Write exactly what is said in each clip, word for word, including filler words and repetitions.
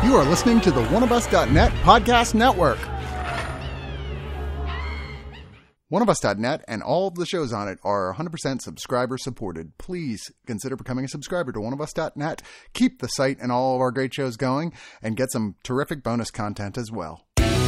You are listening to the one of us dot net podcast network. one of us dot net and all of the shows on it are one hundred percent subscriber supported. Please consider becoming a subscriber to one of us dot net. Keep the site and all of our great shows going and get some terrific bonus content as well.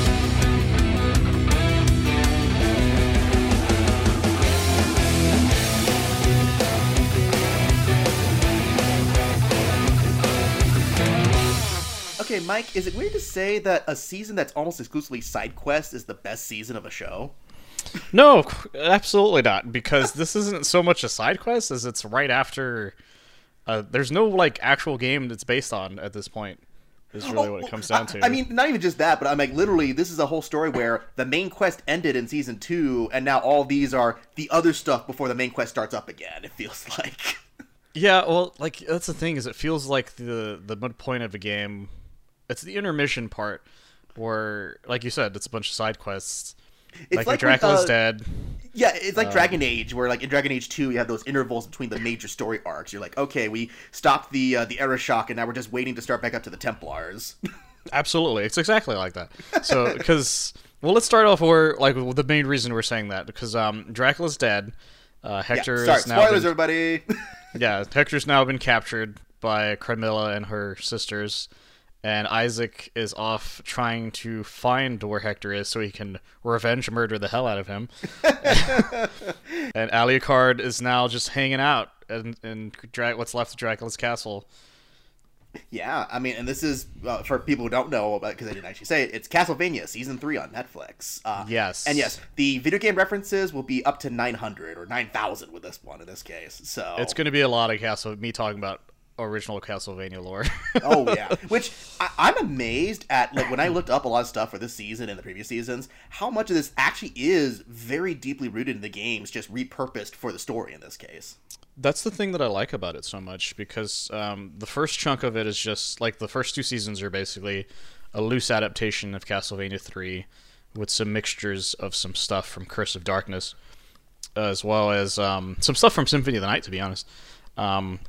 Okay, Mike, is it weird to say that a season that's almost exclusively side quest is the best season of a show? No, absolutely not, because this isn't so much a side quest as it's right after... Uh, there's no, like, actual game that's based on at this point, is really oh, what it comes down to. I, I mean, not even just that, but I'm like, literally, this is a whole story where the main quest ended in season two, and now all these are the other stuff before the main quest starts up again, it feels like. Yeah, well, like, that's the thing, is it feels like the, the midpoint of a game... It's the intermission part where, like you said, it's a bunch of side quests. It's like, like Dracula's with, uh, dead. Yeah, it's like Um, Dragon Age, where like in Dragon Age two, you have those intervals between the major story arcs. You're like, okay, we stopped the uh, the era shock, and now we're just waiting to start back up to the Templars. Absolutely, it's exactly like that. So, because well, let's start off where like the main reason we're saying that because um, Dracula's dead. Uh, Hector yeah, sorry, is now spoilers, been, everybody. yeah, Hector's now been captured by Carmilla and her sisters. And Isaac is off trying to find where Hector is so he can revenge murder the hell out of him. And Alucard is now just hanging out in, in Dra- what's left of Dracula's castle. Yeah, I mean, and this is, uh, for people who don't know, because I didn't actually say it, it's Castlevania Season three on Netflix. Uh, Yes. And yes, the video game references will be up to nine hundred, or nine thousand with this one in this case, so... It's going to be a lot of Castle, me talking about original Castlevania lore. Oh yeah, which I, I'm amazed at. Like when I looked up a lot of stuff for this season and the previous seasons, how much of this actually is very deeply rooted in the games, just repurposed for the story in this case. That's the thing that I like about it so much, because um, the first chunk of it is just like the first two seasons are basically a loose adaptation of Castlevania three with some mixtures of some stuff from Curse of Darkness, as well as um, some stuff from Symphony of the Night, to be honest. Um,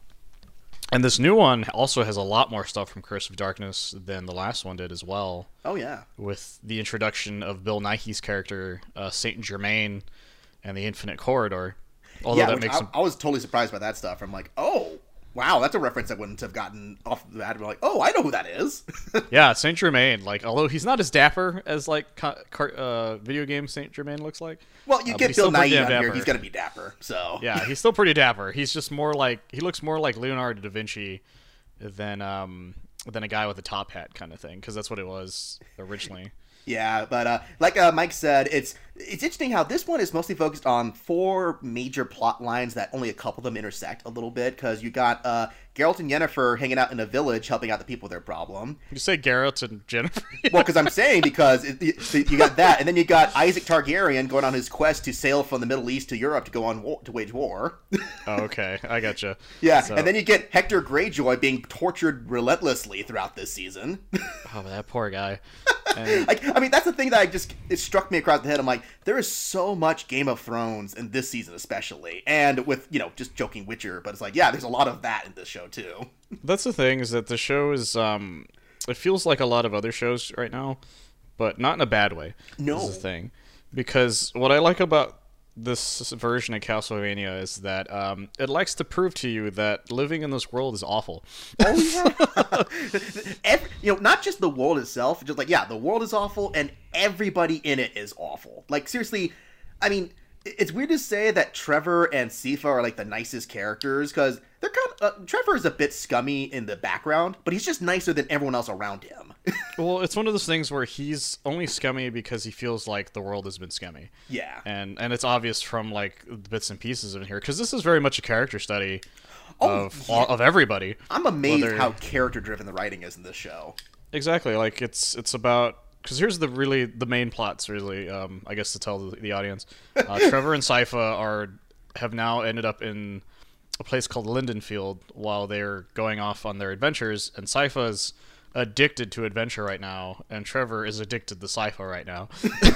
And this new one also has a lot more stuff from Curse of Darkness than the last one did as well. Oh, yeah. With the introduction of Bill Nighy's character, uh, Saint Germain, and the Infinite Corridor. Although yeah, that which makes I, him... I was totally surprised by that stuff. I'm like, oh, wow, that's a reference I wouldn't have gotten off the bat. I'm like, oh, I know who that is. Yeah, Saint Germain. Like, although he's not as dapper as like car- car- uh, video game Saint Germain looks like. Well, you uh, get Bill Nighy on dapper. here, he's gonna be dapper. So yeah, he's still pretty dapper. He's just more like he looks more like Leonardo da Vinci than um than a guy with a top hat kind of thing, because that's what it was originally. Yeah, but uh, like uh, Mike said, it's it's interesting how this one is mostly focused on four major plot lines that only a couple of them intersect a little bit, because you got uh, Geralt and Yennefer hanging out in a village helping out the people with their problem. You say Geralt and Jennifer? Well, because I'm saying because it, it, you got that, and then you got Isaac Targaryen going on his quest to sail from the Middle East to Europe to go on war, to wage war. Oh, okay, I gotcha. Yeah, so... and then you get Hector Greyjoy being tortured relentlessly throughout this season. Oh, that poor guy. And... like, I mean, that's the thing that I just it struck me across the head. I'm like, there is so much Game of Thrones in this season, especially, and with you know just joking Witcher, but it's like, yeah, there's a lot of that in this show too. That's the thing, is that the show is um, it feels like a lot of other shows right now, but not in a bad way. No, is the thing, because what I like about this version of Castlevania is that um, it likes to prove to you that living in this world is awful. Oh yeah, Every, you know, not just the world itself, just like yeah, the world is awful, and everybody in it is awful. Like seriously, I mean, it's weird to say that Trevor and Sypha are like the nicest characters because they're kind of uh, Trevor is a bit scummy in the background, but he's just nicer than everyone else around him. Well, it's one of those things where he's only scummy because he feels like the world has been scummy. Yeah, and and it's obvious from like bits and pieces in here, because this is very much a character study oh, of yeah. all, of everybody. I'm amazed whether... how character driven the writing is in this show. Exactly, like it's it's about. Because here's the really the main plots, really. Um, I guess to tell the, the audience, uh, Trevor and Sypha are have now ended up in a place called Lindenfield while they're going off on their adventures, and Sypha's addicted to adventure right now, and Trevor is addicted to Sypha right now.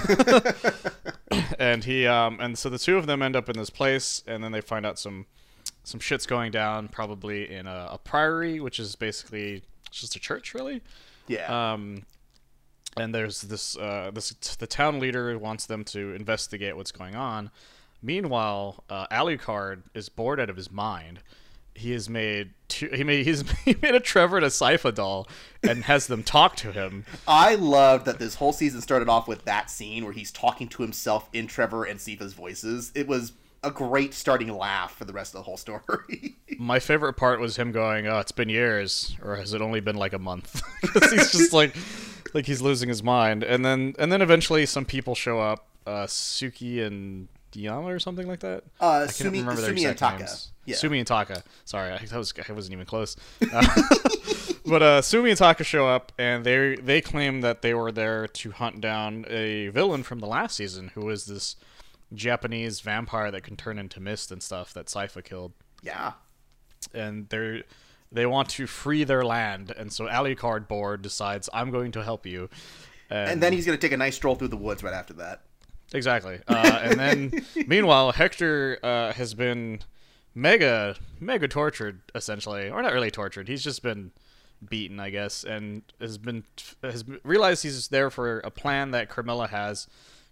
and he um, and so the two of them end up in this place, and then they find out some some shit's going down, probably in a, a priory, which is basically just a church, really. Yeah. Um, and there's this uh, this the town leader wants them to investigate what's going on. Meanwhile, uh, Alucard is bored out of his mind. He has made two, he made he's he made a Trevor and a Sypha doll and has them talk to him. I loved that this whole season started off with that scene where he's talking to himself in Trevor and Sypha's voices. It was a great starting laugh for the rest of the whole story. My favorite part was him going, "Oh, it's been years, or has it only been like a month?" Because he's just like, like he's losing his mind. And then, and then eventually, some people show up, uh, Suki and Diana or something like that. Uh, I can't Sumi, remember their Sumi and exact Taka. names. Yeah. Sumi and Taka. Sorry, I, I was I wasn't even close. Uh, but uh, Sumi and Taka show up, and they they claim that they were there to hunt down a villain from the last season, who is this Japanese vampire that can turn into mist and stuff that Sypha killed. Yeah. And they they want to free their land, and so Alucard board decides, I'm going to help you. And, And then he's going to take a nice stroll through the woods right after that. Exactly. Uh, and then, meanwhile, Hector uh, has been mega, mega tortured, essentially. Or not really tortured. He's just been beaten, I guess, and has been has realized he's there for a plan that Carmilla has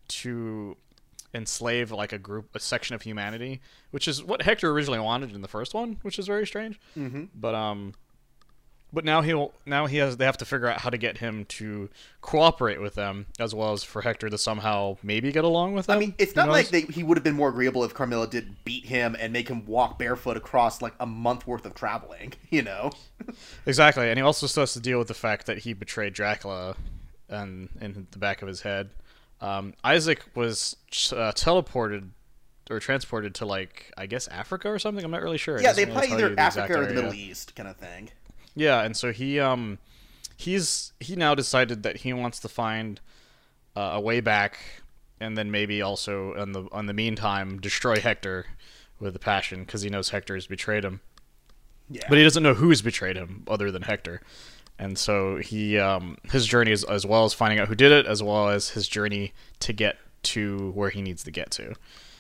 to enslave like a group, a section of humanity, which is what Hector originally wanted in the first one, which is very strange. Mm-hmm. But um, but now he'll now he has they have to figure out how to get him to cooperate with them, as well as for Hector to somehow maybe get along with them. I mean, it's Who not knows? like they, he would have been more agreeable if Carmilla did beat him and make him walk barefoot across like a month worth of traveling, you know? Exactly, and he also still has to deal with the fact that he betrayed Dracula, and in the back of his head. Um, Isaac was uh, teleported or transported to, like, I guess Africa or something. I'm not really sure. It Yeah, they doesn't really play tell you either the exact Africa or the area. Middle East kind of thing. Yeah, and so he um he's he now decided that he wants to find uh, a way back, and then maybe also in the on the meantime destroy Hector with a passion, because he knows Hector has betrayed him. Yeah. But he doesn't know who's betrayed him other than Hector. And so he um his journey is as well as finding out who did it, as well as his journey to get to where he needs to get to.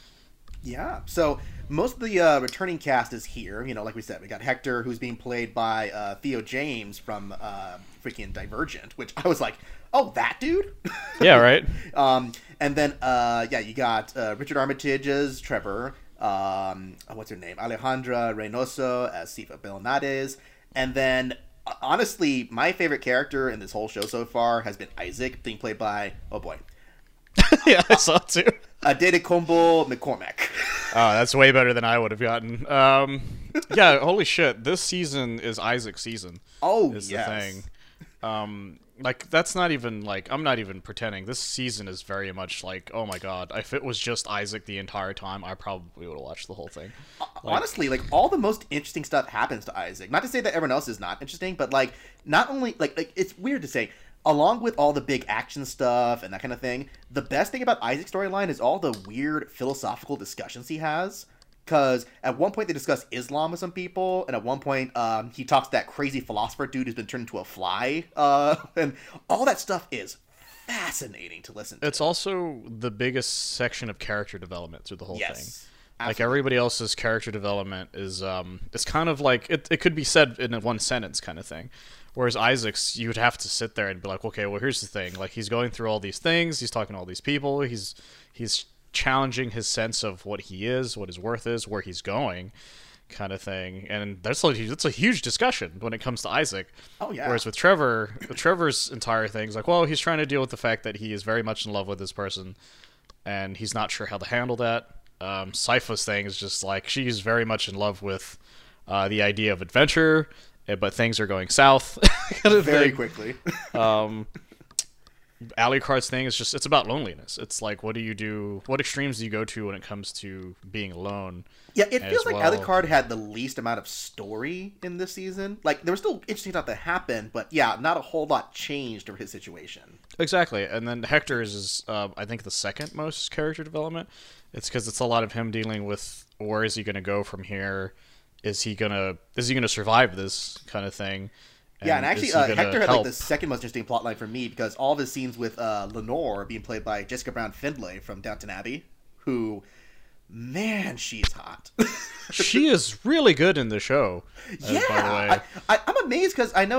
Yeah, so most of the uh, returning cast is here. You know, like we said, we got Hector, who's being played by uh, Theo James from uh, freaking Divergent, which I was like, oh, that dude? Yeah, right? um, and then, uh, yeah, you got uh, Richard Armitage as Trevor. Um, what's her name? Alejandra Reynoso as Sypha Belnades. And then, uh, honestly, my favorite character in this whole show so far has been Isaac, being played by, oh boy, Yeah, I saw it too. Adetokunbo McCormack. Oh, that's way better than I would have gotten. Um, yeah, holy shit! This season is Isaac's season. Oh, is yes. the thing. Um, like that's not even like I'm not even pretending. This season is very much like, oh my god! If it was just Isaac the entire time, I probably would have watched the whole thing. Like, Honestly, like all the most interesting stuff happens to Isaac. Not to say that everyone else is not interesting, but like not only like like it's weird to say. Along with all the big action stuff and that kind of thing, the best thing about Isaac's storyline is all the weird philosophical discussions he has. Because at one point they discuss Islam with some people, and at one point um, he talks to that crazy philosopher dude who's been turned into a fly. Uh, and all that stuff is fascinating to listen to. it's also the biggest section of character development through the whole yes. thing. Absolutely. Like everybody else's character development is um it's kind of like it, it could be said in a one sentence kind of thing. Whereas Isaac's, you would have to sit there and be like, okay, well, here's the thing. Like, he's going through all these things. He's talking to all these people. He's he's challenging his sense of what he is, what his worth is, where he's going, kind of thing. And that's like that's a huge discussion when it comes to Isaac. Oh, yeah. Whereas with Trevor, with Trevor's entire thing is like, well, he's trying to deal with the fact that he is very much in love with this person, and he's not sure how to handle that. Um, Sypha's thing is just like she's very much in love with uh, the idea of adventure, but things are going south. kind of Very thing. quickly. Um, Alucard's thing is just, it's about loneliness. It's like, what do you do, what extremes do you go to when it comes to being alone? Yeah, it as feels like well. Alucard had the least amount of story in this season. Like, there was still interesting stuff that happened, but yeah, not a whole lot changed over his situation. Exactly. And then Hector's is, uh, I think, the second most character development. It's because it's a lot of him dealing with where is he going to go from here? Is he gonna is he gonna survive this kind of thing? Yeah, and actually, is he uh, gonna Hector had help? like the second most interesting plotline for me because all of his scenes with uh, Lenore being played by Jessica Brown Findlay from Downton Abbey, who, man, she's hot. She is really good in the show. uh, yeah, by the way. I, I, I'm amazed because I know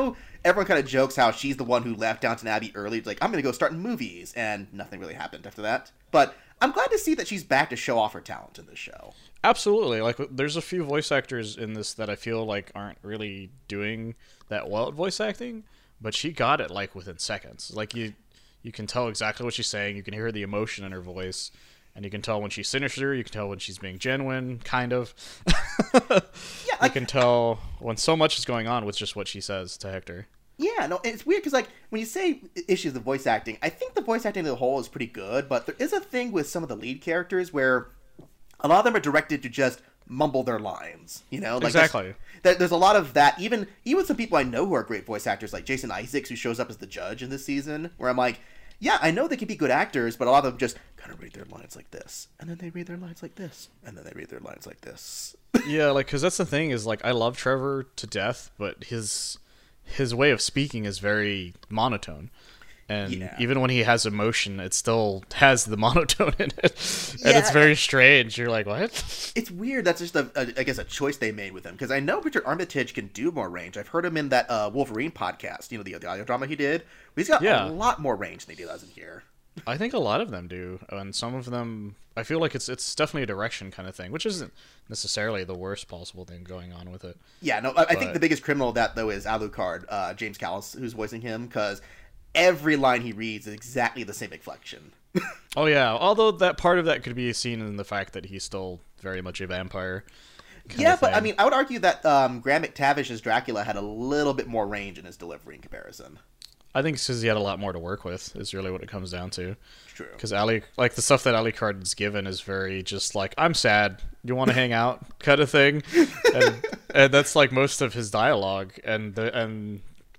everyone kind of jokes how she's the one who left Downton Abbey early. Like, I'm going to go start in movies, and nothing really happened after that. But I'm glad to see that she's back to show off her talent in this show. Absolutely. Like, there's a few voice actors in this that I feel like aren't really doing that well at voice acting, but she got it, like, within seconds. Like, you you can tell exactly what she's saying. You can hear the emotion in her voice, and you can tell when she's sinister. You can tell when she's being genuine, kind of. Yeah, like, you can tell when so much is going on with just what she says to Hector. Yeah, no, it's weird because, like, when you say issues of voice acting, I think the voice acting as a whole is pretty good, but there is a thing with some of the lead characters where a lot of them are directed to just mumble their lines, you know? Like, exactly. There's, there's a lot of that. Even even some people I know who are great voice actors, like Jason Isaacs, who shows up as the judge in this season, where I'm like, yeah, I know they can be good actors, but a lot of them just kind of read their lines like this, and then they read their lines like this, and then they read their lines like this. Yeah, like, because that's the thing is, like, I love Trevor to death, but his his way of speaking is very monotone. And yeah. even when he has emotion, it still has the monotone in it. Yeah. And it's very strange. You're like, what? It's weird. That's just, a, a I guess, a choice they made with him. Because I know Richard Armitage can do more range. I've heard him in that uh, Wolverine podcast, you know, the, the audio drama he did. He's got Yeah. a lot more range than he does in here. I think a lot of them do. And some of them, I feel like it's it's definitely a direction kind of thing, which isn't necessarily the worst possible thing going on with it. Yeah, no, I, I think But- the biggest criminal of that, though, is Alucard, uh, James Callis, who's voicing him. Because every line he reads is exactly the same inflection. Oh, yeah. Although that part of that could be seen in the fact that he's still very much a vampire. kind Yeah, of but I thing. mean, I would argue that um, Graham McTavish as Dracula had a little bit more range in his delivery in comparison. I think it's 'cause he had a lot more to work with, is really what it comes down to. True. Because Ali, like the stuff that Alucard is given is very just like, I'm sad, you want to hang out, kind of thing, and, and that's like most of his dialogue. And the and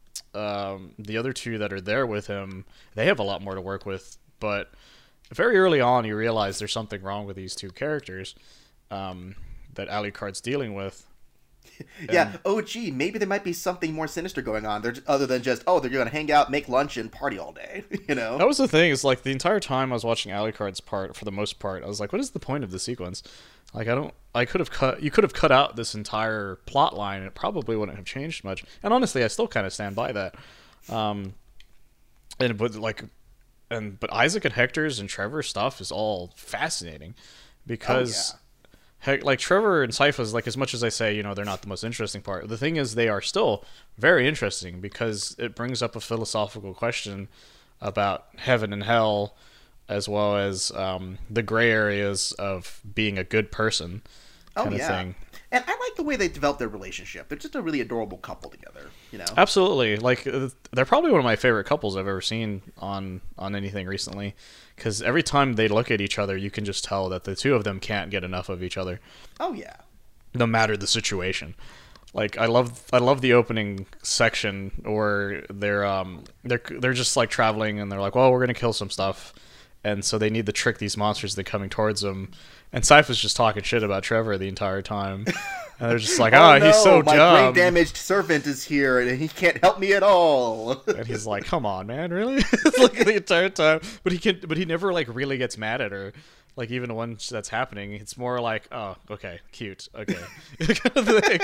um, the other two that are there with him, they have a lot more to work with. But very early on, you realize there's something wrong with these two characters um, that Alucard's dealing with. Yeah, oh gee, maybe there might be something more sinister going on. They're just, other than just, oh, they're going to hang out, make lunch, and party all day. You know? That was the thing. Is like the entire time I was watching Alucard's part, for the most part, I was like, "What is the point of the sequence?" Like, I don't. I could have cut. You could have cut out this entire plot line. And it probably wouldn't have changed much. And honestly, I still kind of stand by that. Um, and but like, and but Isaac and Hector's and Trevor's stuff is all fascinating because. Oh, yeah. Heck, like Trevor and Sypha's, like as much as I say, you know, they're not the most interesting part. The thing is, they are still very interesting because it brings up a philosophical question about heaven and hell, as well as um, the gray areas of being a good person, kind Oh, of yeah. thing. And I like the way they develop their relationship. They're just a really adorable couple together, you know? Absolutely, like uh, they're probably one of my favorite couples I've ever seen on on anything recently. Because every time they look at each other, you can just tell that the two of them can't get enough of each other. Oh, yeah. No matter the situation. Like I love I love the opening section where they're um they're they're just like traveling and they're like, well, we're gonna kill some stuff, and so they need to trick these monsters that are coming towards them. And Sypha's just talking shit about Trevor the entire time, and they're just like, oh, oh no, he's so my dumb. brain damaged servant is here and he can't help me at all. And he's like, come on, man, really? Like the entire time, but he can, but he never like really gets mad at her. Like even when that's happening, it's more like, oh, okay, cute, okay, kind of thing.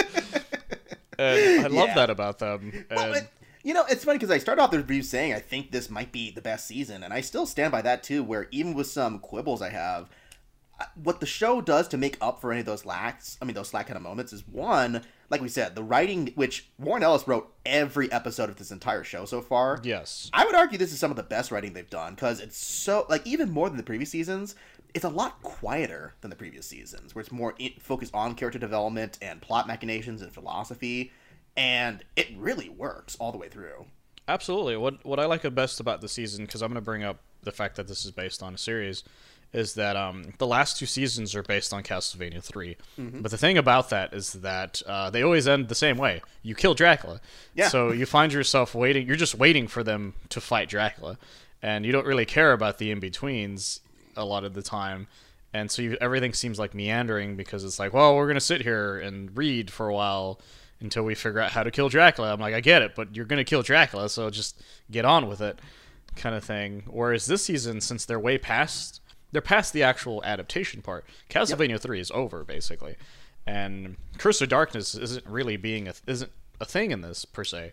And I love Yeah. that about them. And Well, it, you know, it's funny because I started off the review saying I think this might be the best season, and I still stand by that too, where even with some quibbles I have, what the show does to make up for any of those lacks, I mean, those slack kind of moments, is one, like we said, the writing, which Warren Ellis wrote every episode of this entire show so far. yes, I would argue this is some of the best writing they've done, because it's so, like, even more than the previous seasons, it's a lot quieter than the previous seasons, where it's more in, focused on character development and plot machinations and philosophy, and it really works all the way through. absolutely. What what I like the best about the season, because I'm going to bring up the fact that this is based on a series, is that um, the last two seasons are based on Castlevania three. Mm-hmm. But the thing about that is that uh, they always end the same way. You kill Dracula. Yeah. So you find yourself waiting. You're just waiting for them to fight Dracula. And you don't really care about the in-betweens a lot of the time. And so you, everything seems like meandering because it's like, well, we're going to sit here and read for a while until we figure out how to kill Dracula. I'm like, I get it, but you're going to kill Dracula, so just get on with it, kind of thing. Whereas this season, since they're way past... They're past the actual adaptation part. Castlevania yep. three is over, basically. And Curse of Darkness isn't really being a, isn't a thing in this, per se.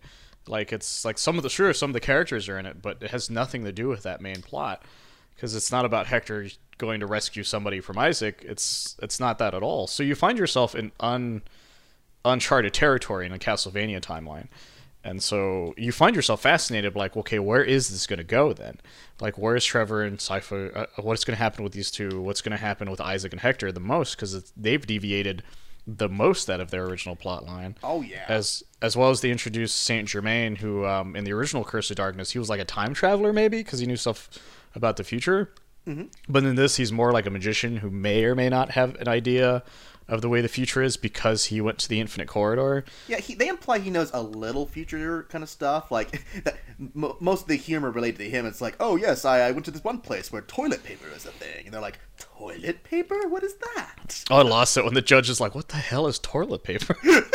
Like it's like some of the sure some of the characters are in it, but it has nothing to do with that main plot because it's not about Hector going to rescue somebody from Isaac. It's it's not that at all. So you find yourself in un uncharted territory in a Castlevania timeline. And so you find yourself fascinated, like, okay, where is this going to go then? Like, where is Trevor and Sypha? Uh, what's going to happen with these two? What's going to happen with Isaac and Hector the most? Because they've deviated the most out of their original plot line. Oh, yeah. As as well as they introduced Saint Germain, who um, in the original Curse of Darkness, he was like a time traveler, maybe, because he knew stuff about the future. Mm-hmm. But in this, he's more like a magician who may or may not have an idea of the way the future is because he went to the Infinite Corridor. Yeah, he, they imply he knows a little future kind of stuff. Like, that, m- most of the humor related to him, it's like, oh, yes, I, I went to this one place where toilet paper is a thing. And they're like, toilet paper? What is that? Oh, I lost it when the judge is like, what the hell is toilet paper?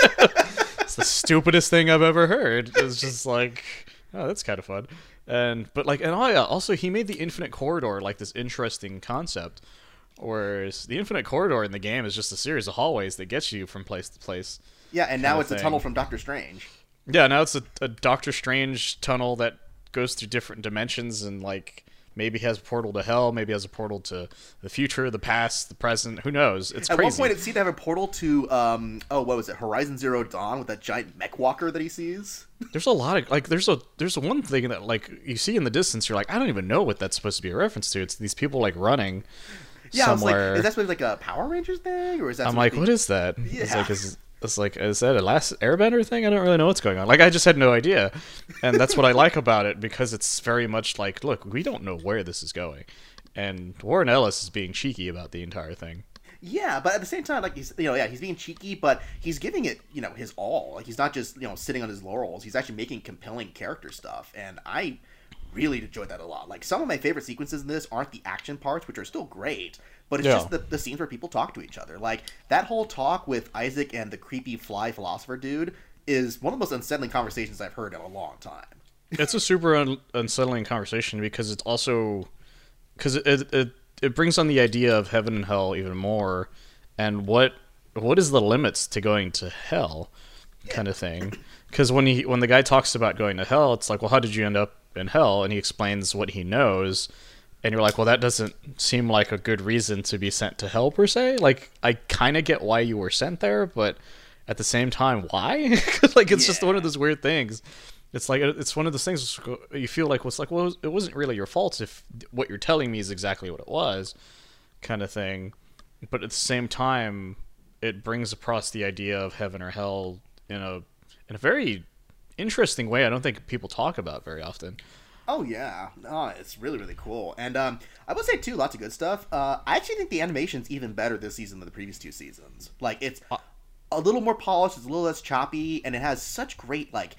It's the stupidest thing I've ever heard. It's just like, oh, that's kind of fun. And But, like, and oh, yeah, also, he made the Infinite Corridor, like, this interesting concept. Whereas the Infinite Corridor in the game is just a series of hallways that gets you from place to place. Yeah, and now it's a tunnel from Doctor Strange. Yeah, now it's a, a Doctor Strange tunnel that goes through different dimensions and, like, maybe has a portal to hell, maybe has a portal to the future, the past, the present. Who knows? It's At crazy. one point, it seemed to have a portal to, um, oh, what was it, Horizon Zero Dawn with that giant mech walker that he sees. There's a lot of, like, there's a there's one thing that, like, you see in the distance, you're like, I don't even know what that's supposed to be a reference to. It's these people, like, running. Yeah, somewhere. I was like, is that supposed to be like a Power Rangers thing, or is that? I'm like, be... what is that? Yeah. It's like, is, it's like, is that a Last Airbender thing? I don't really know what's going on. Like, I just had no idea, and that's what I like about it because it's very much like, look, we don't know where this is going, and Warren Ellis is being cheeky about the entire thing. Yeah, but at the same time, like he's, you know, yeah, he's being cheeky, but he's giving it, you know, his all. Like he's not just, you know, sitting on his laurels. He's actually making compelling character stuff, and I really enjoyed that a lot. Like some of my favorite sequences in this aren't the action parts, which are still great. But it's Yeah. just the, the scenes where people talk to each other. Like, that whole talk with Isaac and the creepy fly philosopher dude is one of the most unsettling conversations I've heard in a long time. It's a super un- unsettling conversation because it's also... Because it, it, it, it brings on the idea of heaven and hell even more, and what what is the limits to going to hell kind of thing. Because when, he, when the guy talks about going to hell, it's like, well, how did you end up in hell? And he explains what he knows... And you're like, well, that doesn't seem like a good reason to be sent to hell, per se. Like, I kind of get why you were sent there, but at the same time, why? Like, it's yeah. just one of those weird things. It's like, it's one of those things you feel like, well, it's like, well, it wasn't really your fault if what you're telling me is exactly what it was, kind of thing. But at the same time, it brings across the idea of heaven or hell in a in a very interesting way I don't think people talk about very often. Oh yeah, no, it's really really cool, and um, I would say too, lots of good stuff. Uh, I actually think the animation's even better this season than the previous two seasons. Like it's a little more polished, it's a little less choppy, and it has such great like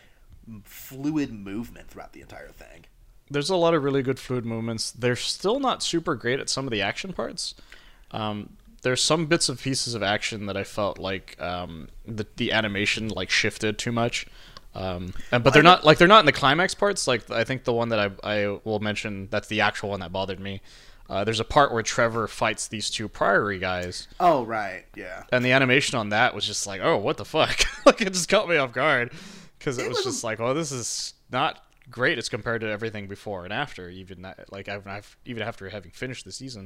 fluid movement throughout the entire thing. There's a lot of really good fluid movements. They're still not super great at some of the action parts. Um, there's some bits and pieces of action that I felt like um, the the animation like shifted too much. Um, and, but they're not like they're not in the climax parts. Like I think the one that I I will mention that's the actual one that bothered me. Uh, there's a part where Trevor fights these two Priory guys. Oh right, yeah. And the animation on that was just like, oh, what the fuck? Like it just caught me off guard because it, it was, was just like, oh, this is not great as compared to everything before and after. Even that, like I've, I've even after having finished the season.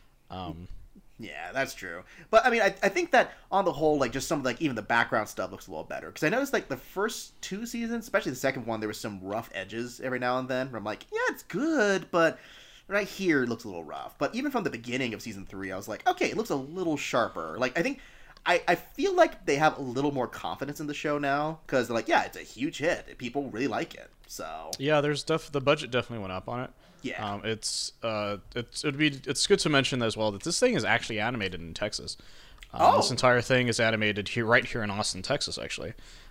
Um, Yeah, that's true. But I mean, I, I think that on the whole, like just some of like even the background stuff looks a little better because I noticed like the first two seasons, especially the second one, there was some rough edges every now and then. Where I'm like, yeah, it's good, but right here it looks a little rough. But even from the beginning of season three, I was like, okay, it looks a little sharper. Like I think I, I feel like they have a little more confidence in the show now because they're like, yeah, it's a huge hit. People really like it. So yeah, there's def- the budget definitely went up on it. Yeah, um, it's uh, it's it'd be it's good to mention as well that this thing is actually animated in Texas. Um, oh. This entire thing is animated here, right here in Austin, Texas, actually,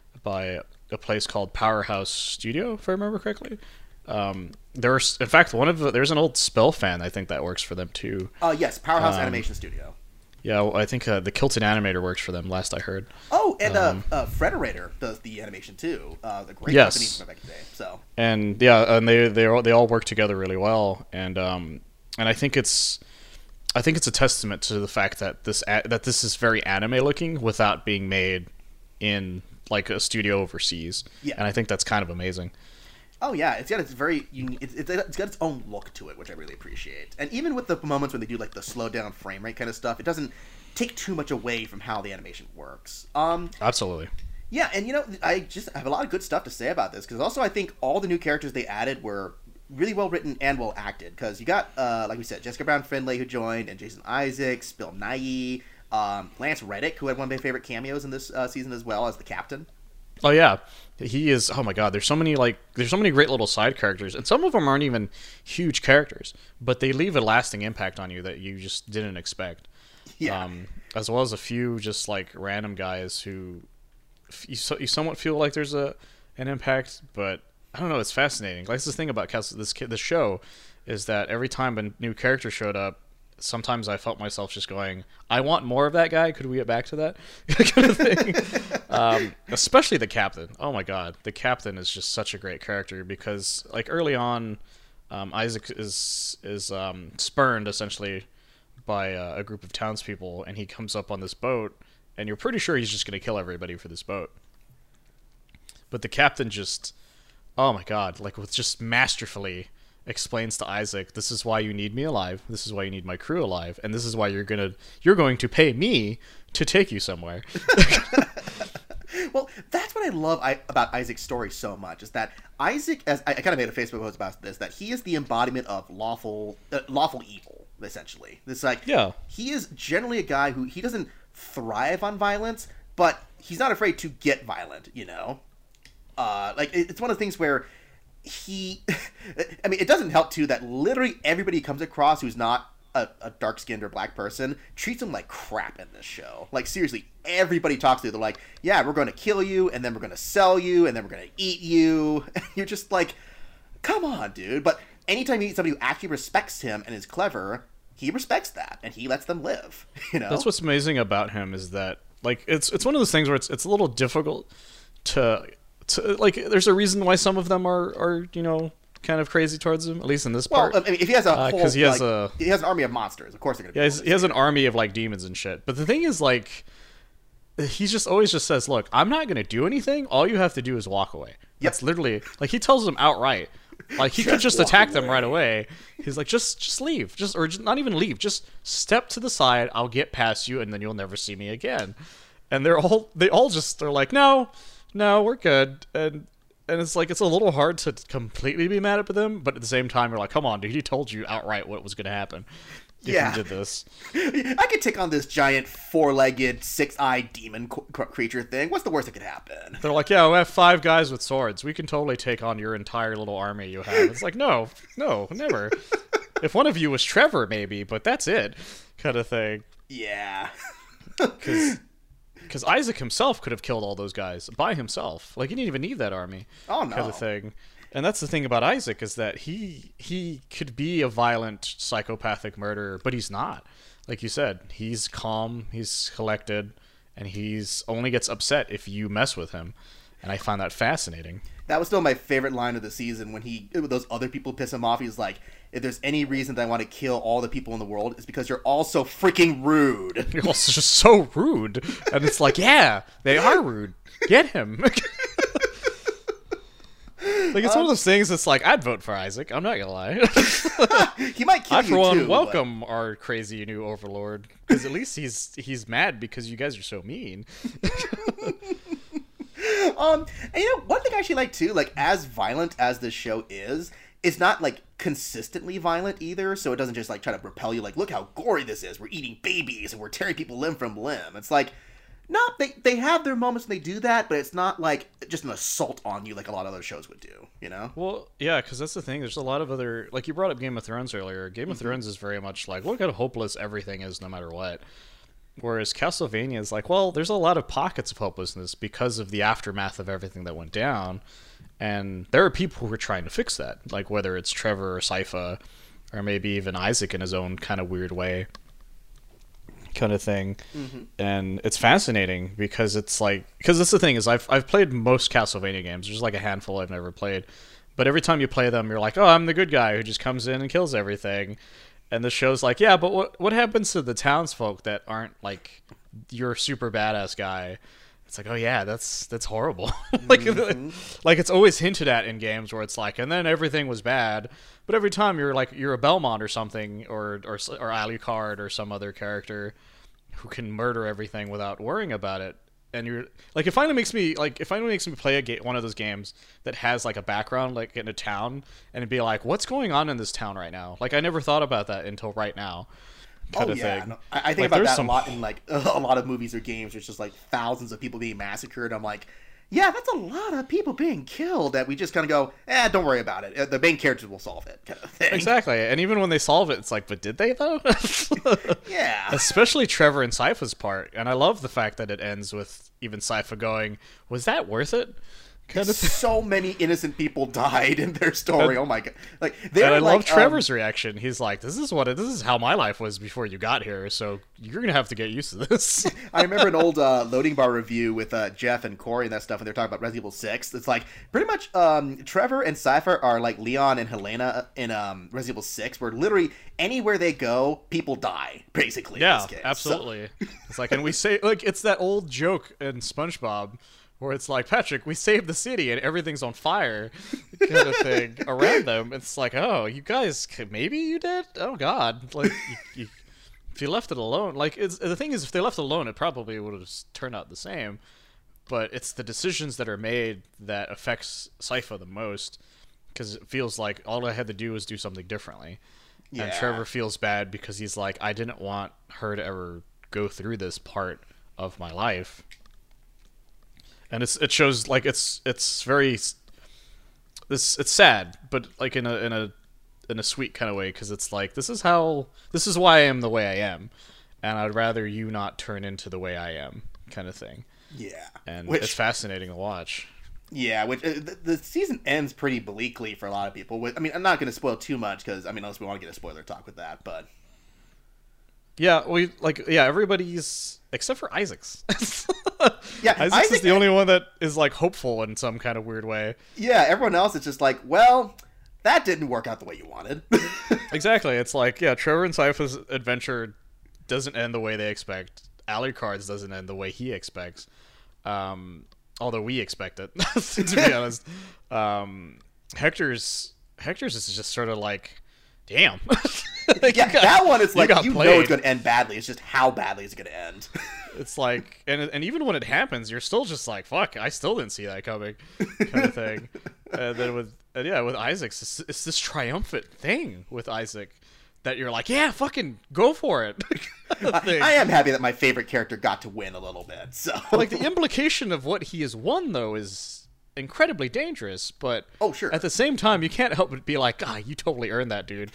by a place called Powerhouse Studio, if I remember correctly. Um, there's, in fact, one of the, there's an old Spell fan I think that works for them too. Oh uh, yes, Powerhouse um, Animation Studio. Yeah, well, I think uh, the Kilton Animator works for them. Last I heard. Oh, and um, uh, uh, Frederator does the animation too. Uh, the great yes. company from back in the day. So. And yeah, and they they all, they all work together really well, and um, and I think it's, I think it's a testament to the fact that this a- that this is very anime looking without being made in like a studio overseas. Yeah. And I think that's kind of amazing. Oh yeah, it's got its very unique. It's, it's, it's got its own look to it, which I really appreciate. And even with the moments when they do like the slow down frame rate kind of stuff, it doesn't take too much away from how the animation works. Um, Absolutely. Yeah, and you know, I just have a lot of good stuff to say about this because also I think all the new characters they added were really well written and well acted. Because you got, uh, like we said, Jessica Brown Findlay who joined, and Jason Isaacs, Bill Nighy, um, Lance Reddick, who had one of my favorite cameos in this uh, season as well as the captain. Oh yeah, he is. Oh my god, there's so many like there's so many great little side characters, and some of them aren't even huge characters, but they leave a lasting impact on you that you just didn't expect. Yeah. Um, as well as a few just like random guys who you, so, you somewhat feel like there's a an impact, but I don't know. It's fascinating. Like, this is the thing about Castle, this this show is that every time a new character showed up, sometimes I felt myself just going, I want more of that guy. Could we get back to that kind of thing? um, especially the captain. Oh my god, the captain is just such a great character because like early on, um, Isaac is is um, spurned essentially by uh, a group of townspeople, and he comes up on this boat, and you're pretty sure he's just going to kill everybody for this boat. But the captain just, oh my god, like with just masterfully explains to Isaac, this is why you need me alive, this is why you need my crew alive, and this is why you're gonna you're going to pay me to take you somewhere. Well, that's what I love I, about Isaac's story so much, is that Isaac, as I, I kind of made a Facebook post about this, that he is the embodiment of lawful uh, lawful evil, essentially. It's like, yeah, he is generally a guy who, he doesn't thrive on violence, but he's not afraid to get violent, you know? Uh, like, it, it's one of the things where he, I mean, it doesn't help too that literally everybody he comes across who's not a, a dark-skinned or black person treats him like crap in this show. Like, seriously, everybody talks to you, they're like, yeah, we're going to kill you, and then we're going to sell you, and then we're going to eat you. You're just like, come on, dude. But anytime you meet somebody who actually respects him and is clever, he respects that, and he lets them live, you know? That's what's amazing about him, is that, like, it's it's one of those things where it's it's a little difficult to, to like, there's a reason why some of them are, are you know, kind of crazy towards him, at least in this well, part. I mean, if he has a Uh, whole, 'cause he has like, a- he has an army of monsters, of course they're gonna be. Yeah, he's, he has an army of like demons and shit. But the thing is, like, he just always just says, "Look, I'm not gonna do anything. All you have to do is walk away." That's literally like he tells them outright. Like he could just walk attack them away. right away. He's like, "Just, just leave. Just or just, not even leave. Just step to the side. I'll get past you, and then you'll never see me again." And they're all they all just they're like, "No, no, we're good." And and it's like it's a little hard to completely be mad at them, but at the same time, you're like, "Come on, dude. He told you outright what was gonna happen." If Yeah. you did this. I could take on this giant four-legged, six-eyed demon qu- creature thing. What's the worst that could happen? They're like, yeah, we have five guys with swords. We can totally take on your entire little army you have. It's like, no, no, never. If one of you was Trevor, maybe, but that's it, kind of thing. Yeah. Because Isaac himself could have killed all those guys by himself. Like, he didn't even need that army. Oh, no. Kind of thing. And that's the thing about Isaac, is that he he could be a violent, psychopathic murderer, but he's not. Like you said, he's calm, he's collected, and he's only gets upset if you mess with him. And I find that fascinating. That was still my favorite line of the season when he, those other people piss him off. He's like, if there's any reason that I want to kill all the people in the world, it's because you're all so freaking rude. You're also just so rude. And it's like, yeah, they are rude. Get him. Like, it's um, one of those things that's like, I'd vote for Isaac. I'm not going to lie. He might kill I, you, for one, too, welcome but... our crazy new overlord. Because at least he's he's mad because you guys are so mean. um, and you know, one thing I actually like, too, like, as violent as this show is, it's not, like, consistently violent either, so it doesn't just, like, try to repel you, like, look how gory this is. We're eating babies and we're tearing people limb from limb. It's like... No, they they have their moments when they do that, but it's not like just an assault on you like a lot of other shows would do, you know? Well, yeah, because that's the thing. There's a lot of other... Like, you brought up Game of Thrones earlier. Game of mm-hmm. Thrones is very much like, look how hopeless everything is no matter what. Whereas Castlevania is like, well, there's a lot of pockets of hopelessness because of the aftermath of everything that went down. And there are people who are trying to fix that. Like, whether it's Trevor or Sypha, or maybe even Isaac in his own kind of weird way. Kind of thing. Mm-hmm. And it's fascinating because it's like, because that's the thing is I've I've played most Castlevania games. There's like a handful I've never played, but every time you play them, you're like, oh, I'm the good guy who just comes in and kills everything. And the show's like, yeah, but what what happens to the townsfolk that aren't like your super badass guy? it's like, oh yeah, that's that's horrible. like, mm-hmm. like it's always hinted at in games where it's like, and then everything was bad. But every time you're like, you're a Belmont or something, or or or Alucard or some other character who can murder everything without worrying about it. And you're like, it finally makes me like, it finally makes me play a ga- one of those games that has like a background, like in a town, and be like, what's going on in this town right now? Like, I never thought about that until right now. Kind oh of yeah, thing. No, I, I think like, about that some... a lot in like a lot of movies or games. There's just like thousands of people being massacred. I'm like, yeah, that's a lot of people being killed. That we just kind of go, eh, don't worry about it. The main characters will solve it. Kind of thing. Exactly, and even when they solve it, it's like, but did they though? yeah. Especially Trevor and Sypha's part, and I love the fact that it ends with even Sypha going, "Was that worth it?" Kind of so many innocent people died in their story. And, oh my god! Like, and I like, love Trevor's um, reaction. He's like, "This is what it, this is how my life was before you got here. So you're gonna have to get used to this." I remember an old uh, Loading Bar review with uh, Jeff and Corey and that stuff, and they're talking about Resident Evil six. It's like pretty much um, Trevor and Sypha are like Leon and Helena in um, Resident Evil six, where literally anywhere they go, people die. Basically, yeah, in this case. absolutely. So... it's like, and we say like it's that old joke in SpongeBob. Where it's like, Patrick, we saved the city and everything's on fire, kind of thing around them. It's like, oh, you guys, maybe you did? Oh God, like, you, you, if you left it alone, like, it's, the thing is, if they left it alone, it probably would have turned out the same. But it's the decisions that are made that affects Sypha the most, because it feels like all I had to do was do something differently. Yeah. And Trevor feels bad because he's like, I didn't want her to ever go through this part of my life. And it's it shows like it's it's very it's it's sad, but like in a in a in a sweet kind of way, because it's like, this is how this is why I am the way I am, and I'd rather you not turn into the way I am, kind of thing. Yeah, and which, it's fascinating to watch. Yeah, which uh, the, the season ends pretty bleakly for a lot of people. I mean, I'm not going to spoil too much because I mean, unless we want to get a spoiler talk with that, but yeah, we like yeah everybody's except for Isaac's. Yeah, Isaac's Isaac, is the only one that is like hopeful in some kind of weird way. Yeah, everyone else is just like, well, that didn't work out the way you wanted. Exactly. It's like, yeah, Trevor and Sypha's adventure doesn't end the way they expect. Alucard's doesn't end the way he expects. Um, although we expect it, to be honest. Um, Hector's Hector's is just sort of like, damn. Like, yeah, got, that one is like, you, you know it's going to end badly. It's just how badly is it going to end. It's like, and and even when it happens, you're still just like, fuck, I still didn't see that coming, kind of thing. And then with, and yeah, with Isaac, it's, it's this triumphant thing with Isaac that you're like, yeah, fucking go for it. I, I am happy that my favorite character got to win a little bit. So, like, the implication of what he has won, though, is incredibly dangerous. But oh, sure. At the same time, you can't help but be like, ah, you totally earned that, dude.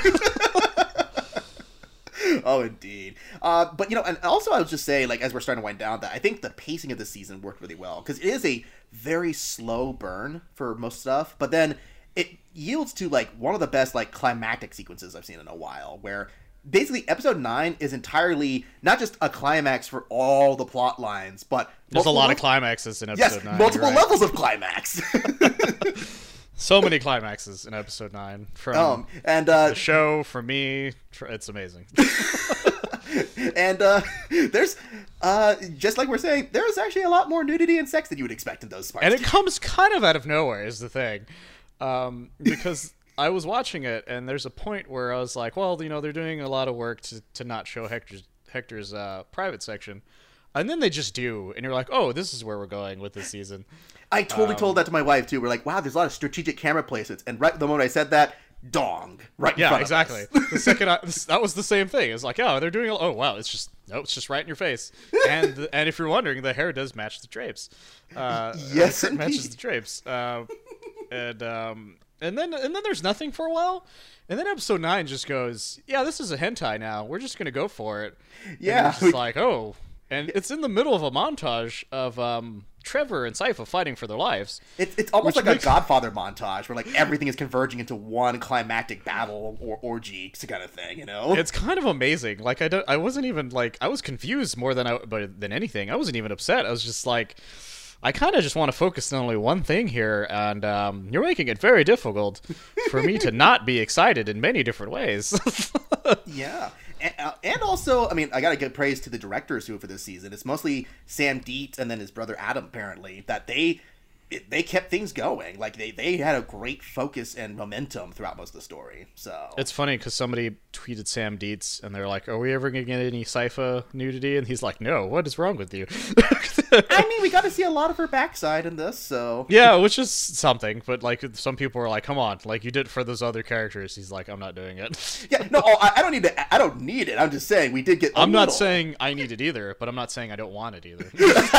Oh, indeed. Uh, but, you know, and also I was just saying, like, as we're starting to wind down, that I think the pacing of the season worked really well. Because it is a very slow burn for most stuff. But then it yields to, like, one of the best, like, climactic sequences I've seen in a while. Where basically episode nine is entirely not just a climax for all the plot lines, but... There's a lot of climaxes in episode yes, nine. multiple right. levels of climax. So many climaxes in episode nine from um, and, uh, the show, from me. It's amazing. And uh, there's, uh, just like we're saying, there's actually a lot more nudity and sex than you would expect in those parts. And it comes kind of out of nowhere, is the thing. Um, because I was watching it, and there's a point where I was like, well, you know, they're doing a lot of work to, to not show Hector's, Hector's uh, private section. And then they just do, and you're like, oh, this is where we're going with this season. I totally um, told that to my wife, too. We're like, wow, there's a lot of strategic camera placements. And right the moment I said that, dong. Right in yeah, front exactly. of us. The second I, that was the same thing. It's like, oh, they're doing, oh, wow, it's just, no, it's just right in your face. And and if you're wondering, the hair does match the drapes. Uh, yes, it indeed. matches the drapes. Uh, and, um, and, then, and then there's nothing for a while. And then episode nine just goes, yeah, this is a hentai now. We're just going to go for it. Yeah. And it's just like, oh. And it's in the middle of a montage of um, Trevor and Sypha fighting for their lives. It's it's almost like makes... a Godfather montage where like everything is converging into one climactic battle or orgy kind of thing, you know? It's kind of amazing. Like I don't, I wasn't even like I was confused more than I but than anything. I wasn't even upset. I was just like, I kind of just want to focus on only one thing here, and um, you're making it very difficult for me to not be excited in many different ways. Yeah. and, uh, and also, I mean, I gotta give praise to the directors who for this season. It's mostly Sam Dietz and then his brother Adam, apparently, that they it, they kept things going. Like they, they had a great focus and momentum throughout most of the story. So it's funny because somebody tweeted Sam Dietz and they're like, "Are we ever gonna get any Sypha nudity?" And he's like, "No, what is wrong with you?" I mean, we got to see a lot of her backside in this, so yeah, which is something. But like, some people are like, "Come on, like you did for those other characters." He's like, "I'm not doing it." yeah, no, I, I don't need to. I don't need it. I'm just saying we did get. i I'm little. not saying I need it either, but I'm not saying I don't want it either.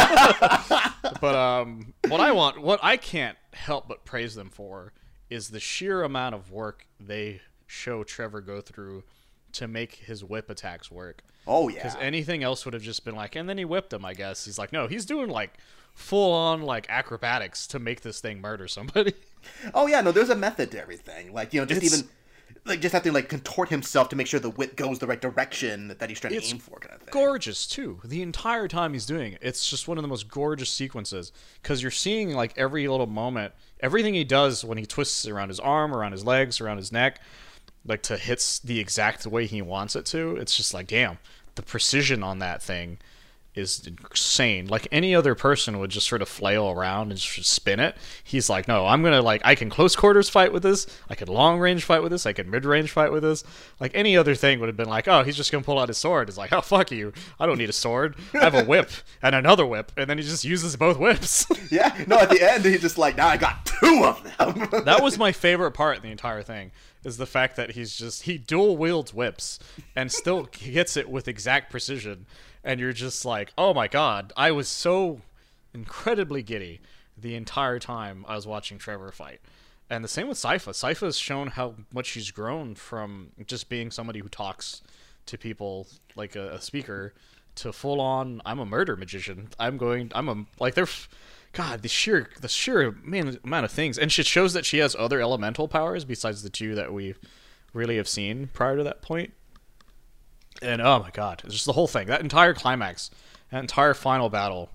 But um, what I want, what I can't help but praise them for, is the sheer amount of work they show Trevor go through to make his whip attacks work. Oh yeah. Because anything else would have just been like, and then he whipped him. I guess he's like, no, he's doing like full on like acrobatics to make this thing murder somebody. Oh yeah, no, there's a method to everything. Like you know, just It's- even. Like, just have to, like, contort himself to make sure the whip goes the right direction that he's trying to It's aim for, kind of thing. Gorgeous, too. The entire time he's doing it. It's just one of the most gorgeous sequences. Because you're seeing, like, every little moment. Everything he does when he twists around his arm, around his legs, around his neck, like, to hits the exact way he wants it to. It's just like, damn. The precision on that thing is insane. Like, any other person would just sort of flail around and just spin it. He's like, no, I'm gonna, like, I can close quarters fight with this, I can long range fight with this, I can mid range fight with this. Like, any other thing would have been like, oh, he's just gonna pull out his sword. It's like, oh, fuck you, I don't need a sword, I have a whip and another whip, and then he just uses both whips. Yeah, no, at the end he's just like, now I got two of them. That was my favorite part in the entire thing, is the fact that he's just, he dual wields whips and still hits it with exact precision. And you're just like, oh my god, I was so incredibly giddy the entire time I was watching Trevor fight. And the same with Sypha. Sypha has shown how much she's grown from just being somebody who talks to people like a, a speaker to full on, I'm a murder magician. I'm going, I'm a, like they're, god, the sheer, the sheer man, amount of things. And it shows that she has other elemental powers besides the two that we really have seen prior to that point. And oh my god, it's just the whole thing. That entire climax, that entire final battle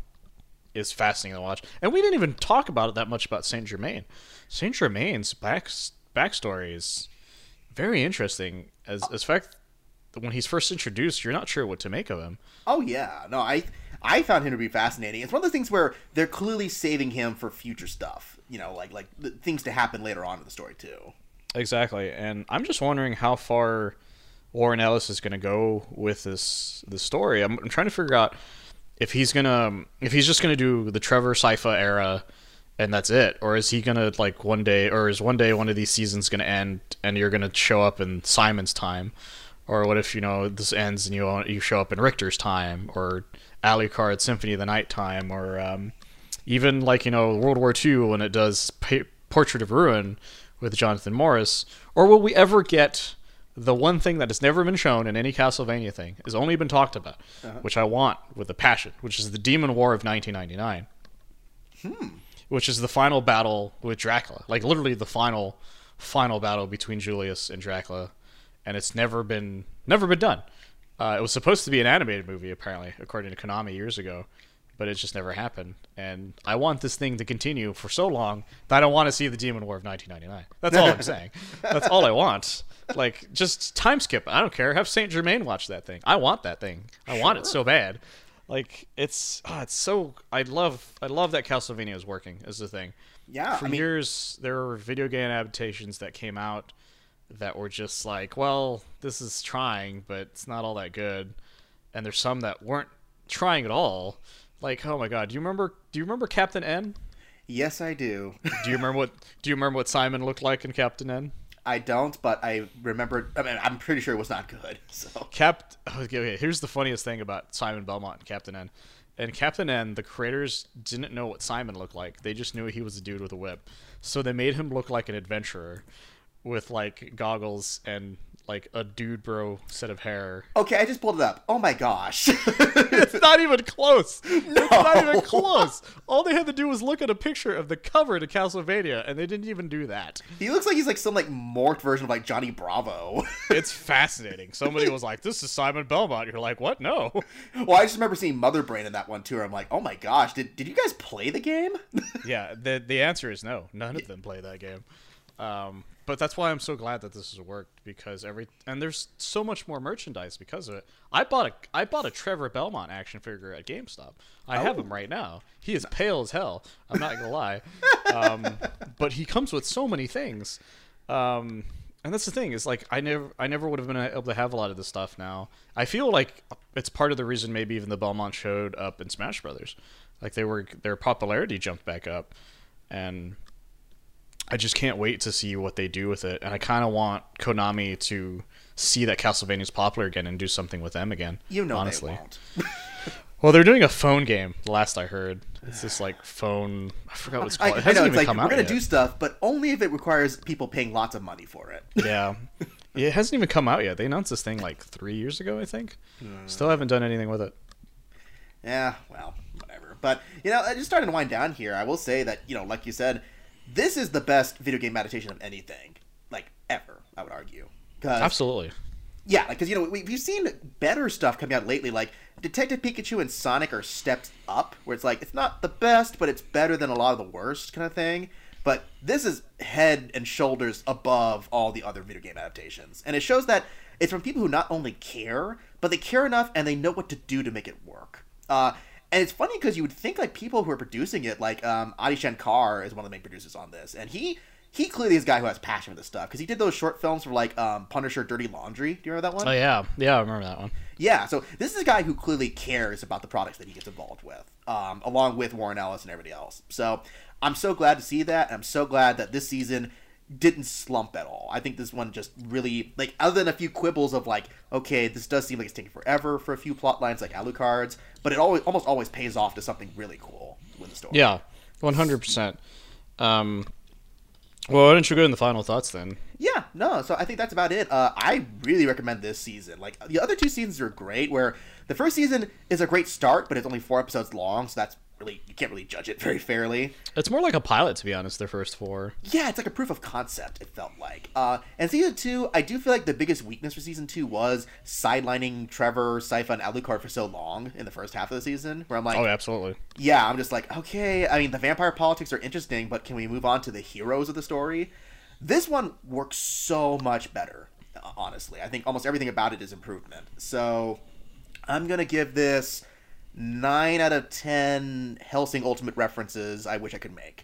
is fascinating to watch. And we didn't even talk about it that much about Saint Germain. Saint Germain's back backstory is very interesting. As as fact, when he's first introduced, you're not sure what to make of him. Oh yeah, no, I I found him to be fascinating. It's one of those things where they're clearly saving him for future stuff. You know, like like the things to happen later on in the story too. Exactly, and I'm just wondering how far Warren Ellis is going to go with this this story. I'm, I'm trying to figure out if he's gonna if he's just gonna do the Trevor Sypha era and that's it, or is he gonna like one day, or is one day one of these seasons gonna end and you're gonna show up in Simon's time, or what if you know this ends and you you show up in Richter's time, or Alucard Symphony of the Night time, or um, even like you know World War Two when it does pa- Portrait of Ruin with Jonathan Morris, or will we ever get the one thing that has never been shown in any Castlevania thing, has only been talked about, uh-huh. which I want with a passion, which is the Demon War of nineteen ninety-nine. Hmm. Which is the final battle with Dracula. Like, literally the final, final battle between Julius and Dracula. And it's never been, never been done. Uh, it was supposed to be an animated movie, apparently, according to Konami years ago. But it just never happened. And I want this thing to continue for so long that I don't want to see the Demon War of nineteen ninety-nine. That's all I'm saying. That's all I want. Like, just time skip. I don't care. Have Saint Germain watch that thing. I want that thing. I sure. want it so bad. Like, it's oh, it's so I love I love that Castlevania is working is the thing. Yeah. For I mean, years there were video game adaptations that came out that were just like, well, this is trying, but it's not all that good. And there's some that weren't trying at all. Like, oh my god, do you remember do you remember Captain N? Yes, I do. do you remember what do you remember what Simon looked like in Captain N? I don't, but I remember. I mean, I'm pretty sure it was not good. So Cap. Okay, okay, here's the funniest thing about Simon Belmont and Captain N. And Captain N, the creators didn't know what Simon looked like. They just knew he was a dude with a whip. So they made him look like an adventurer with like goggles and like a dude bro set of hair. Okay, I just pulled it up. Oh my gosh. It's not even close. No. It's not even close. All they had to do was look at a picture of the cover to Castlevania, and they didn't even do that. He looks like he's like some like morphed version of like Johnny Bravo. It's fascinating. Somebody was like, this is Simon Belmont. You're like, what? No. Well, I just remember seeing Mother Brain in that one too. I'm like, oh my gosh, did did you guys play the game? Yeah, the the answer is no. None of them play that game. Um, but that's why I'm so glad that this has worked, because every and there's so much more merchandise because of it. I bought a I bought a Trevor Belmont action figure at GameStop. I oh. have him right now. He is pale as hell. I'm not gonna lie, um, but he comes with so many things. Um, and that's the thing is like I never I never would have been able to have a lot of this stuff now. I feel like it's part of the reason maybe even the Belmont showed up in Smash Brothers. Like they were their popularity jumped back up, and I just can't wait to see what they do with it. And I kind of want Konami to see that Castlevania's popular again and do something with them again. You know honestly. They won't. Well, they're doing a phone game. The last I heard, it's this like phone. I forgot what it's called. I, it hasn't I know, even it's like, come we're out gonna yet. do stuff, but only if it requires people paying lots of money for it. Yeah, it hasn't even come out yet. They announced this thing like three years ago, I think. Mm. Still haven't done anything with it. Yeah, well, whatever. But you know, just starting to wind down here. I will say that you know, like you said, this is the best video game adaptation of anything, like ever. I would argue. Absolutely. Yeah, because, you know, we've seen better stuff coming out lately, like Detective Pikachu and Sonic are steps up, where it's like, it's not the best, but it's better than a lot of the worst kind of thing. But this is head and shoulders above all the other video game adaptations. And it shows that it's from people who not only care, but they care enough and they know what to do to make it work. Uh, and it's funny because you would think, like, people who are producing it, like um, Adi Shankar is one of the main producers on this, and he... He clearly is a guy who has passion for this stuff, because he did those short films for, like, um, Punisher Dirty Laundry. Do you remember that one? Oh, yeah. Yeah, I remember that one. Yeah, so this is a guy who clearly cares about the products that he gets involved with, um, along with Warren Ellis and everybody else. So I'm so glad to see that, and I'm so glad that this season didn't slump at all. I think this one just really, like, other than a few quibbles of, like, okay, this does seem like it's taking forever for a few plot lines, like Alucard's, but it always almost always pays off to something really cool with the story. Yeah, one hundred percent. Um... Well, why don't you go in the final thoughts then? Yeah, no, so I think that's about it. Uh, I really recommend this season. Like, the other two seasons are great, where the first season is a great start, but it's only four episodes long, so that's really, you can't really judge it very fairly. It's more like a pilot, to be honest, their first four. Yeah, it's like a proof of concept, it felt like. Uh, and season two, I do feel like the biggest weakness for season two was sidelining Trevor, Sypha, and Alucard for so long in the first half of the season, where I'm like... Oh, absolutely. Yeah, I'm just like, okay, I mean, the vampire politics are interesting, but can we move on to the heroes of the story? This one works so much better, honestly. I think almost everything about it is improvement. So, I'm gonna give this... nine out of ten Hellsing Ultimate references I wish I could make.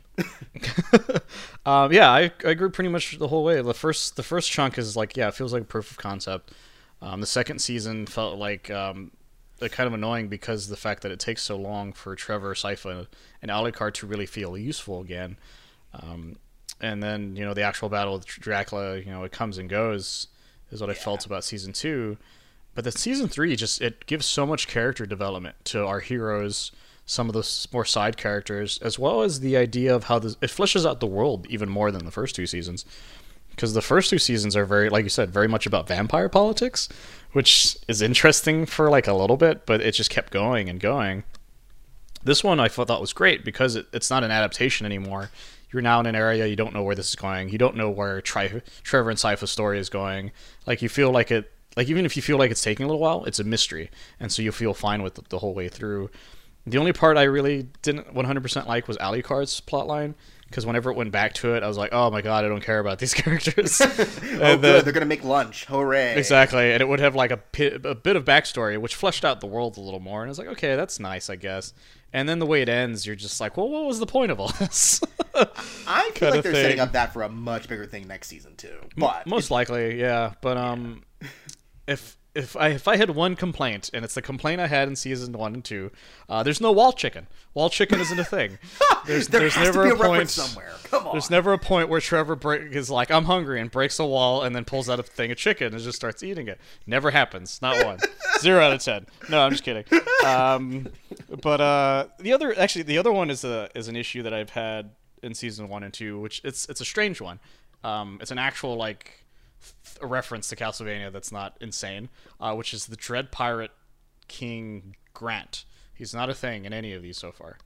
um, yeah, I, I agree pretty much the whole way. The first the first chunk is like, yeah, it feels like a proof of concept. Um, the second season felt like um, kind of annoying because of the fact that it takes so long for Trevor, Sypha, and Alucard to really feel useful again. Um, and then, you know, the actual battle with Dracula, you know, it comes and goes, is what yeah. I felt about season two. But the season three just it gives so much character development to our heroes, some of the more side characters, as well as the idea of how this, it fleshes out the world even more than the first two seasons. Because the first two seasons are very, like you said, very much about vampire politics, which is interesting for like a little bit, but it just kept going and going. This one I thought was great because it, it's not an adaptation anymore. You're now in an area, you don't know where this is going. You don't know where Tri- Trevor and Sypha's story is going. Like, you feel like it, like, even if you feel like it's taking a little while, it's a mystery. And so you'll feel fine with it the whole way through. The only part I really didn't one hundred percent like was Alucard's plotline. Because whenever it went back to it, I was like, oh my god, I don't care about these characters. oh, good. They're going to make lunch. Hooray. Exactly. And it would have like a, pit, a bit of backstory, which fleshed out the world a little more. And I was like, okay, that's nice, I guess. And then the way it ends, you're just like, well, what was the point of all this? I feel like they're thing. setting up that for a much bigger thing next season, too. But Most likely, yeah. But um, yeah. if... If I if I had one complaint, and it's the complaint I had in season one and two, uh, there's no wall chicken. Wall chicken isn't a thing. There's there there's has never to be a, a point somewhere. Come on. There's never a point where Trevor break, is like, I'm hungry, and breaks a wall and then pulls out a thing of chicken and just starts eating it. Never happens. Not one. Zero out of ten. No, I'm just kidding. Um, but uh, the other actually the other one is a is an issue that I've had in season one and two, which it's it's a strange one. Um, it's an actual like. A reference to Castlevania that's not insane, uh, which is the Dread Pirate King Grant. He's not a thing in any of these so far.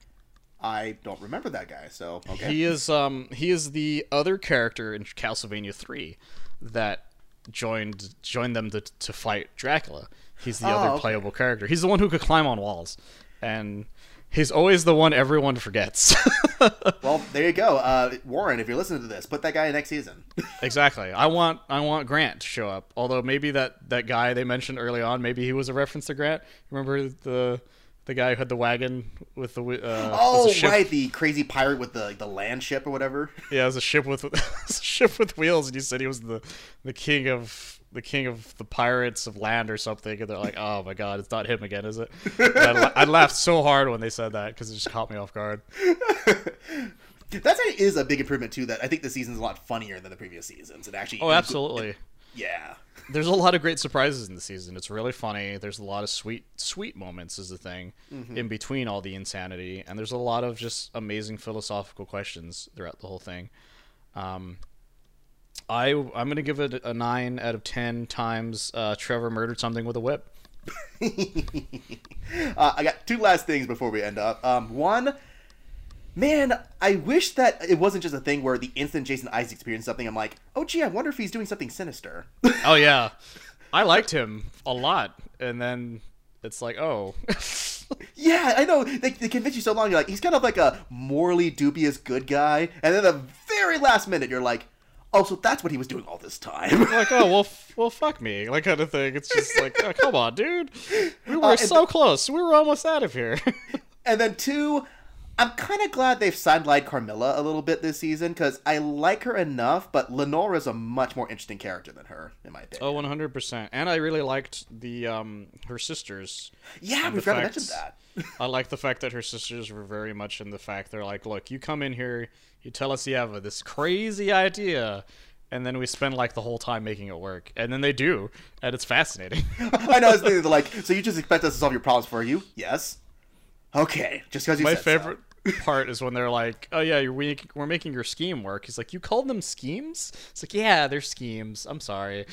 I don't remember that guy, so okay. He is um he is the other character in Castlevania three that joined joined them to to fight Dracula. He's the oh, other okay. playable character. He's the one who could climb on walls, and He's always the one everyone forgets. Well, there you go. Uh, Warren, if you're listening to this, put that guy in next season. Exactly. I want I want Grant to show up. Although maybe that, that guy they mentioned early on, maybe he was a reference to Grant. Remember the the guy who had the wagon with the uh, Oh, was a ship- right, the crazy pirate with the the land ship or whatever. Yeah, it was a ship with it was a ship with wheels, and you said he was the the king of the king of the pirates of land or something. And they're like, oh my god, it's not him again, is it? And I, la- I laughed so hard when they said that because it just caught me off guard. That is a big improvement too. That I think the season's a lot funnier than the previous seasons. It actually. Oh, absolutely. Yeah. There's a lot of great surprises in the season. It's really funny. There's a lot of sweet, sweet moments is the thing mm-hmm. in between all the insanity, and there's a lot of just amazing philosophical questions throughout the whole thing. Um, I I'm gonna give it a nine out of ten times. Uh, Trevor murdered something with a whip. uh, I got two last things before we end up. Um, one. Man, I wish that it wasn't just a thing where the instant Jason Isaacs experienced something, I'm like, oh gee, I wonder if he's doing something sinister. Oh yeah, I liked him a lot, and then it's like, oh. Yeah, I know. They, they convince you so long. You're like, he's kind of like a morally dubious good guy, and then the very last minute, you're like, oh, so that's what he was doing all this time. Like, oh well, f- well, fuck me, like kind of thing. It's just like, oh, come on, dude, we were uh, so th- close. We were almost out of here. And then two. I'm kind of glad they've sidelined Carmilla a little bit this season, because I like her enough, but Lenora's a much more interesting character than her, in my opinion. Oh, one hundred percent. And I really liked the um her sisters. Yeah, we forgot to mention that. I like the fact that her sisters were very much in the fact they're like, look, you come in here, you tell us you have this crazy idea, and then we spend like the whole time making it work. And then they do, and it's fascinating. I know, it's they're like, so you just expect us to solve your problems for you? Yes. Okay, just because you My said favorite so. part is when they're like, oh yeah, you're, we, we're making your scheme work. He's like, you called them schemes? It's like, yeah, they're schemes. I'm sorry.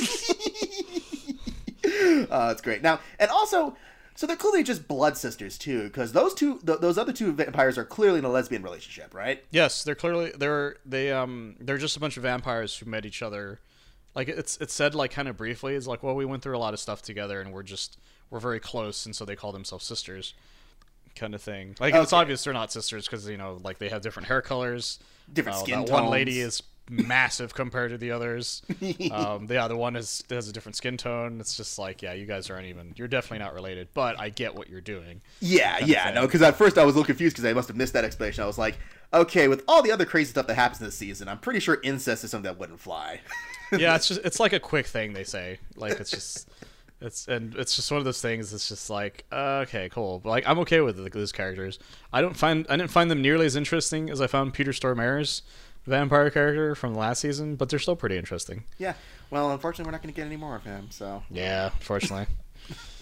uh, that's great. Now, and also, so they're clearly just blood sisters too, because those two, th- those other two vampires are clearly in a lesbian relationship, right? Yes, they're clearly they're they um they're just a bunch of vampires who met each other. Like it's it's said like kind of briefly. It's like, well, we went through a lot of stuff together, and we're just we're very close, and so they call themselves sisters. Kind of thing. Like okay. It's obvious they're not sisters because you know, like they have different hair colors, different uh, skin that tones. One lady is massive compared to the others. Um, the other one is has a different skin tone. It's just like, yeah, you guys aren't even. You're definitely not related, but I get what you're doing. Yeah, yeah, no, because at first I was a little confused because I must have missed that explanation. I was like, okay, with all the other crazy stuff that happens this season, I'm pretty sure incest is something that wouldn't fly. Yeah, it's just it's like a quick thing they say. Like it's just. It's and it's just one of those things. It's just like uh, okay, cool. But like I'm okay with the, those characters. I don't find I didn't find them nearly as interesting as I found Peter Stormare's vampire character from the last season, but they're still pretty interesting. Yeah. Well, unfortunately, we're not going to get any more of him. So yeah, unfortunately.